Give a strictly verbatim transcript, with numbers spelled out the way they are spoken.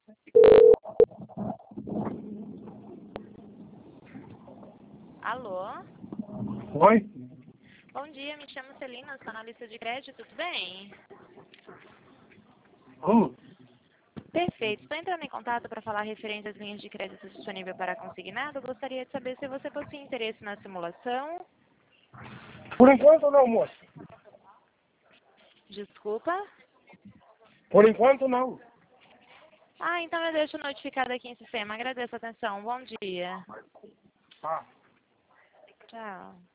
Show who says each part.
Speaker 1: Alô?
Speaker 2: Oi?
Speaker 1: Bom dia, me chamo Celina, sou analista de crédito, tudo bem?
Speaker 2: Como?
Speaker 1: Perfeito, estou entrando em contato para falar referente às linhas de crédito disponível para consignado. Gostaria de saber se você possui interesse na simulação.
Speaker 2: Por enquanto não, moço.
Speaker 1: Desculpa?
Speaker 2: Por enquanto não.
Speaker 1: Ah, então eu deixo notificado aqui em sistema. Agradeço a atenção. Bom dia.
Speaker 2: Ah.
Speaker 1: Tchau.